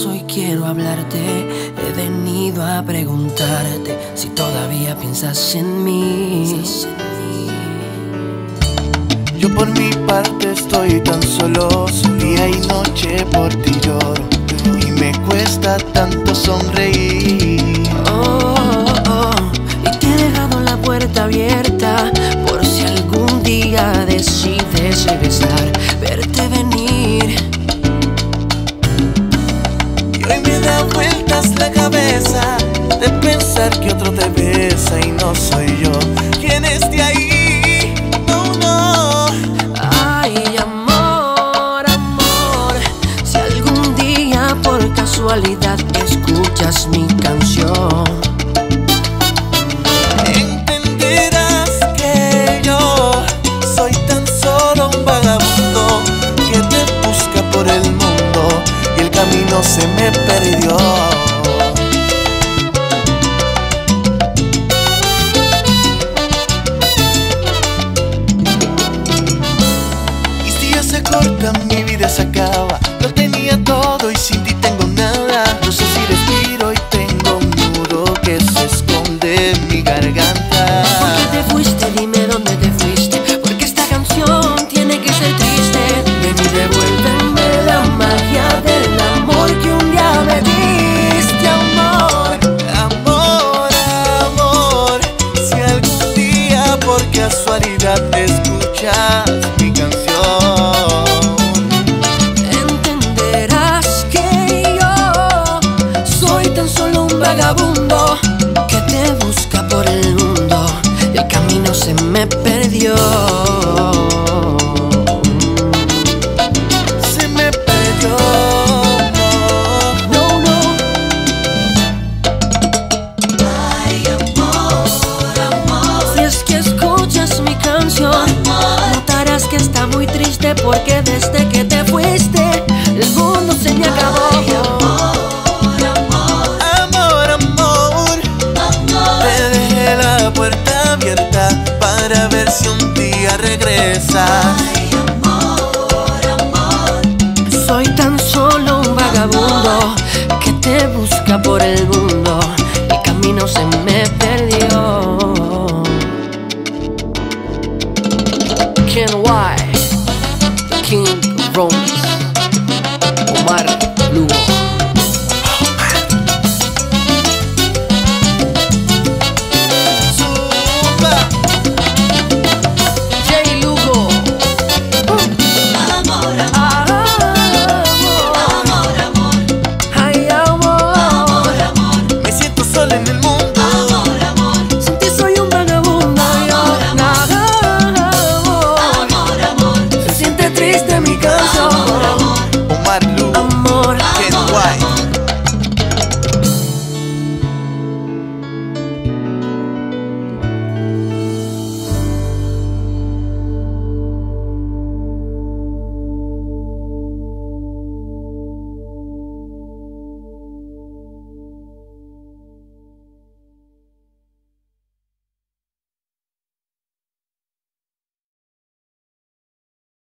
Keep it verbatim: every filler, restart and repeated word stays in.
más hoy quiero hablarte. He venido a preguntarte si todavía piensas en mí. Yo por mi parte estoy tan solo, día y noche por ti lloro, y me cuesta tanto sonreír. Oh, oh, oh. Y te he dejado la puerta abierta por si algún día decides regresar, verte venir. Y hoy me da vueltas la cabeza de pensar que otro te besa y no soy yo quien esté ahí. No, no. Ay, amor, amor, si algún día por casualidad escuchas mi canción, entenderás que yo soy tan solo un vagabundo que te busca por el mundo y el camino se me perdió. Se corta, mi vida se acaba. Lo tenía todo y sin ti tengo nada. No sé si respiro y tengo un nudo que se esconde en mi garganta. ¿por qué te fuiste? Dime dónde te fuiste, porque esta canción tiene que ser triste. Ven y devuélveme la magia del amor que un día me diste, amor. Amor, amor, si algún día por casualidad te escuchas mi canción, vagabundo que te busca por el mundo y el camino se me perdió. Se me perdió. No, no. Ay, amor, amor. Si es que escuchas mi canción, amor, notarás que está muy triste porque desde que te fuiste el mundo se me acabó. Ay, amor. La puerta abierta para ver si un día regresas.